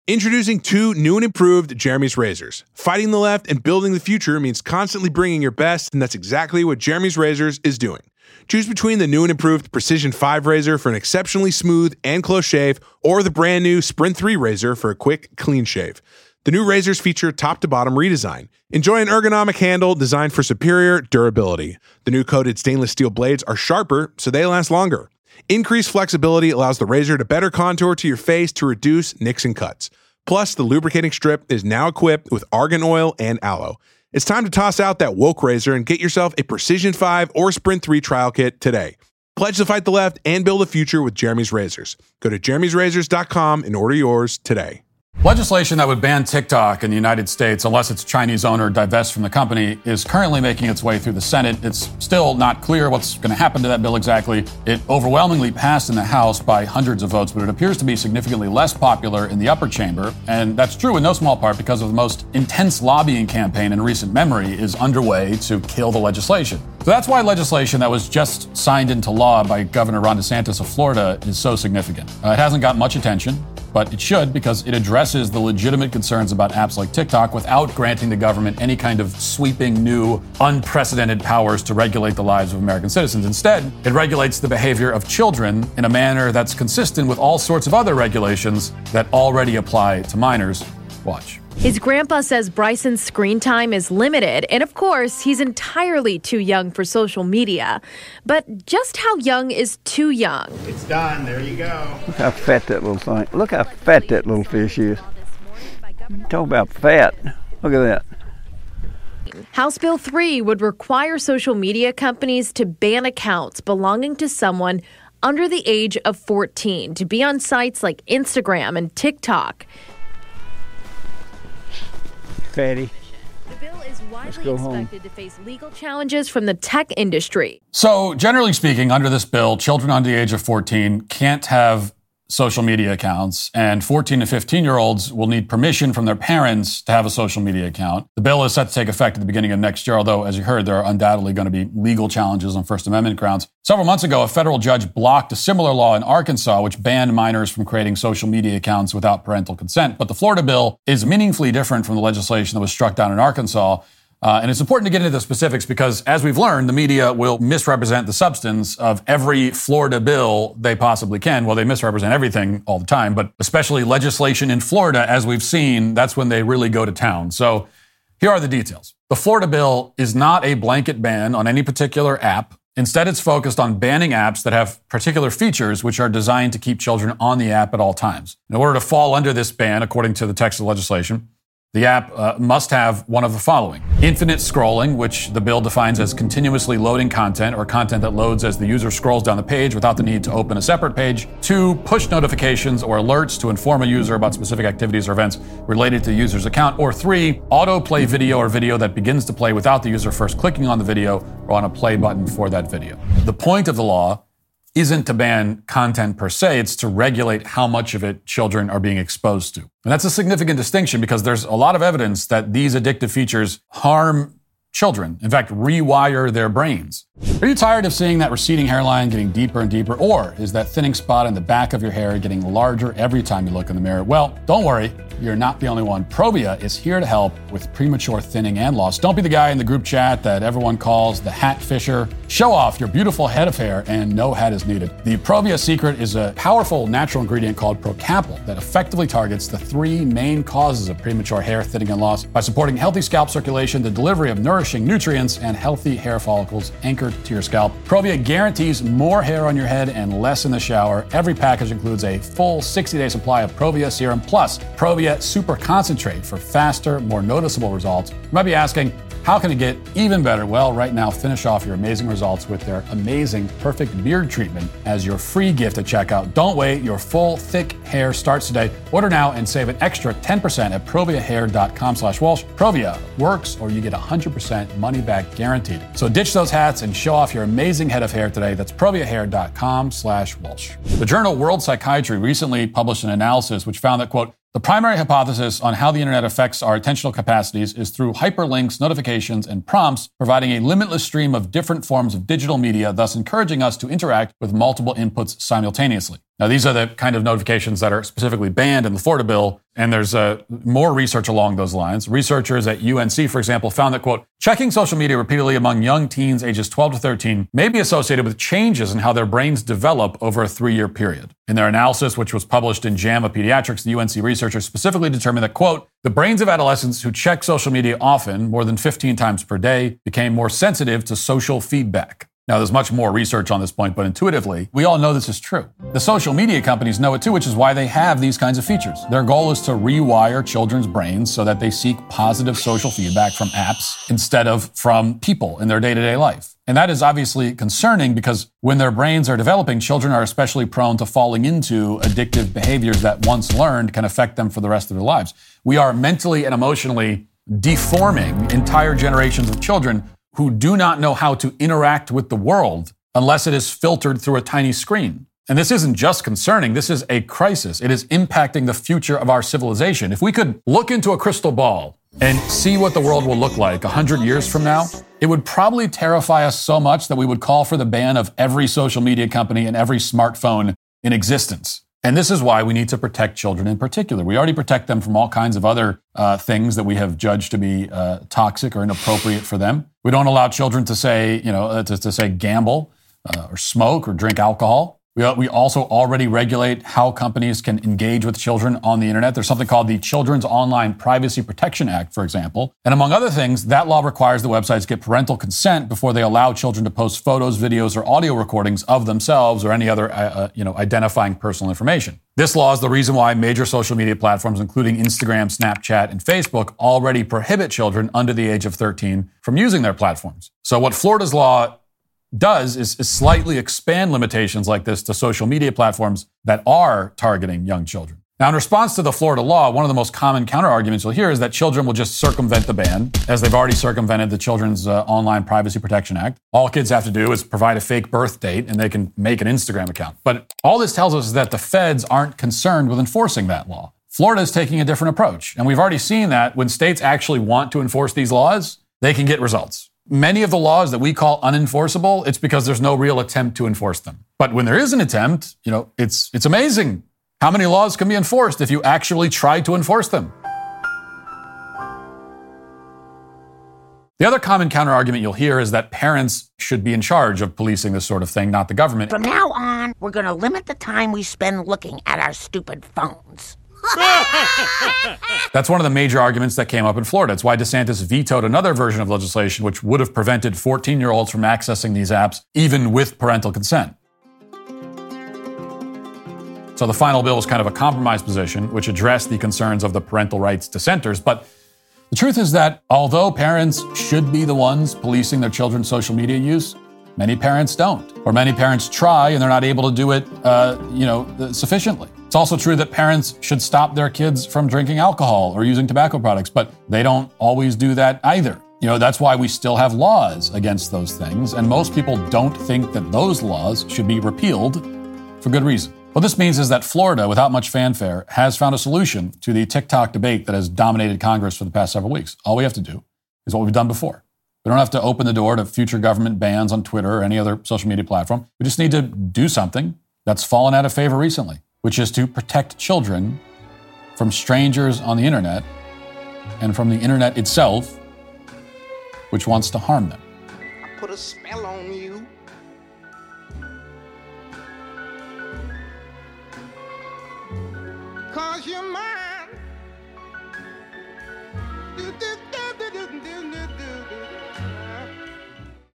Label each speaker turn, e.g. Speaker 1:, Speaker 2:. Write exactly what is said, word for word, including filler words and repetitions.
Speaker 1: Introducing two new and improved Jeremy's razors. Fighting the left and building the future means constantly bringing your best, and that's exactly what Jeremy's Razors is doing. Choose between the new and improved Precision five razor for an exceptionally smooth and close shave, or the brand new Sprint three razor for a quick, clean shave. The new razors feature top-to-bottom redesign. Enjoy an ergonomic handle designed for superior durability. The new coated stainless steel blades are sharper, so they last longer. Increased flexibility allows the razor to better contour to your face to reduce nicks and cuts. Plus, the lubricating strip is now equipped with argan oil and aloe. It's time to toss out that woke razor and get yourself a Precision five or Sprint three trial kit today. Pledge to fight the left and build a future with Jeremy's Razors. Go to jeremy's razors dot com and order yours today.
Speaker 2: Legislation that would ban TikTok in the United States unless its Chinese owner divests from the company is currently making its way through the Senate. It's still not clear what's going to happen to that bill exactly. It overwhelmingly passed in the House by hundreds of votes, but it appears to be significantly less popular in the upper chamber. And that's true in no small part because of the most intense lobbying campaign in recent memory is underway to kill the legislation. So that's why legislation that was just signed into law by Governor Ron DeSantis of Florida is so significant. Uh, it hasn't got much attention, but it should because it addresses the legitimate concerns about apps like TikTok without granting the government any kind of sweeping new, unprecedented powers to regulate the lives of American citizens. Instead, it regulates the behavior of children in a manner that's consistent with all sorts of other regulations that already apply to minors. Watch.
Speaker 3: His grandpa says Bryson's screen time is limited, and of course, he's entirely too young for social media. But just how young is too young?
Speaker 4: It's done. There you go.
Speaker 5: Look how fat that little thing. Look how fat that little fish is. Talk about fat. Look at that.
Speaker 3: House Bill three would require social media companies to ban accounts belonging to someone under the age of fourteen to be on sites like Instagram and TikTok.
Speaker 5: Fatty.
Speaker 3: The bill is widely expected to face legal challenges from the tech industry.
Speaker 2: So, generally speaking, under this bill, children under the age of fourteen can't have social media accounts, and fourteen to fifteen-year-olds will need permission from their parents to have a social media account. The bill is set to take effect at the beginning of next year, although, as you heard, there are undoubtedly going to be legal challenges on First Amendment grounds. Several months ago, a federal judge blocked a similar law in Arkansas, which banned minors from creating social media accounts without parental consent. But the Florida bill is meaningfully different from the legislation that was struck down in Arkansas. Uh, and it's important to get into the specifics because, as we've learned, the media will misrepresent the substance of every Florida bill they possibly can. Well, they misrepresent everything all the time, but especially legislation in Florida, as we've seen, that's when they really go to town. So here are the details. The Florida bill is not a blanket ban on any particular app. Instead, it's focused on banning apps that have particular features which are designed to keep children on the app at all times. In order to fall under this ban, according to the text of the legislation, the app uh, must have one of the following: infinite scrolling, which the bill defines as continuously loading content or content that loads as the user scrolls down the page without the need to open a separate page. Two, push notifications or alerts to inform a user about specific activities or events related to the user's account. Or three, autoplay video or video that begins to play without the user first clicking on the video or on a play button for that video. The point of the law isn't to ban content per se, it's to regulate how much of it children are being exposed to. And that's a significant distinction because there's a lot of evidence that these addictive features harm children, in fact, rewire their brains. Are you tired of seeing that receding hairline getting deeper and deeper? Or is that thinning spot in the back of your hair getting larger every time you look in the mirror? Well, don't worry. You're not the only one. Provia is here to help with premature thinning and loss. Don't be the guy in the group chat that everyone calls the hat fisher. Show off your beautiful head of hair and no hat is needed. The Provia secret is a powerful natural ingredient called Procapil that effectively targets the three main causes of premature hair thinning and loss by supporting healthy scalp circulation, the delivery of nourishing nutrients, and healthy hair follicles anchored to your scalp. Provia guarantees more hair on your head and less in the shower. Every package includes a full sixty-day supply of Provia serum plus Provia Super Concentrate for faster, more noticeable results. You might be asking, how can it get even better? Well, right now, finish off your amazing results with their amazing Perfect Beard Treatment as your free gift at checkout. Don't wait. Your full, thick hair starts today. Order now and save an extra ten percent at proviahair.com slash Walsh. Provia works or you get one hundred percent money back guaranteed. So ditch those hats and show off your amazing head of hair today. That's proviahair.com slash Walsh. The journal World Psychiatry recently published an analysis which found that, quote, the primary hypothesis on how the internet affects our attentional capacities is through hyperlinks, notifications, and prompts, providing a limitless stream of different forms of digital media, thus encouraging us to interact with multiple inputs simultaneously. Now, these are the kind of notifications that are specifically banned in the Florida bill, and there's uh, more research along those lines. Researchers at U N C, for example, found that, quote, checking social media repeatedly among young teens ages twelve to thirteen may be associated with changes in how their brains develop over a three-year period. In their analysis, which was published in JAMA Pediatrics, the U N C researchers specifically determined that, quote, the brains of adolescents who check social media often, more than fifteen times per day, became more sensitive to social feedback. Now, there's much more research on this point, but intuitively, we all know this is true. The social media companies know it too, which is why they have these kinds of features. Their goal is to rewire children's brains so that they seek positive social feedback from apps instead of from people in their day-to-day life. And that is obviously concerning because when their brains are developing, children are especially prone to falling into addictive behaviors that once learned can affect them for the rest of their lives. We are mentally and emotionally deforming entire generations of children who do not know how to interact with the world unless it is filtered through a tiny screen. And this isn't just concerning, this is a crisis. It is impacting the future of our civilization. If we could look into a crystal ball and see what the world will look like a hundred years from now, it would probably terrify us so much that we would call for the ban of every social media company and every smartphone in existence. And this is why we need to protect children in particular. We already protect them from all kinds of other uh, things that we have judged to be uh, toxic or inappropriate for them. We don't allow children to say, you know, uh, to, to say gamble uh, or smoke or drink alcohol. We, we also already regulate how companies can engage with children on the internet. There's something called the Children's Online Privacy Protection Act, for example. And among other things, that law requires the websites get parental consent before they allow children to post photos, videos, or audio recordings of themselves or any other, uh, you know, identifying personal information. This law is the reason why major social media platforms, including Instagram, Snapchat, and Facebook, already prohibit children under the age of thirteen from using their platforms. So what Florida's law does is, is slightly expand limitations like this to social media platforms that are targeting young children. Now, in response to the Florida law, one of the most common counter-arguments you'll hear is that children will just circumvent the ban, as they've already circumvented the Children's uh, Online Privacy Protection Act. All kids have to do is provide a fake birth date, and they can make an Instagram account. But all this tells us is that the feds aren't concerned with enforcing that law. Florida is taking a different approach, and we've already seen that when states actually want to enforce these laws, they can get results. Many of the laws that we call unenforceable, it's because there's no real attempt to enforce them. But when there is an attempt, you know, it's it's amazing how many laws can be enforced if you actually try to enforce them. The other common counterargument you'll hear is that parents should be in charge of policing this sort of thing, not the government.
Speaker 6: From now on, we're going to limit the time we spend looking at our stupid phones.
Speaker 2: That's one of the major arguments that came up in Florida. It's why DeSantis vetoed another version of legislation which would have prevented fourteen-year-olds from accessing these apps, even with parental consent. So the final bill was kind of a compromise position, which addressed the concerns of the parental rights dissenters. But the truth is that although parents should be the ones policing their children's social media use, many parents don't. Or many parents try and they're not able to do it, uh, you know, sufficiently. It's also true that parents should stop their kids from drinking alcohol or using tobacco products, but they don't always do that either. You know, that's why we still have laws against those things, and most people don't think that those laws should be repealed for good reason. What this means is that Florida, without much fanfare, has found a solution to the TikTok debate that has dominated Congress for the past several weeks. All we have to do is what we've done before. We don't have to open the door to future government bans on Twitter or any other social media platform. We just need to do something that's fallen out of favor recently, which is to protect children from strangers on the internet and from the internet itself, which wants to harm them.
Speaker 4: I put a spell on you.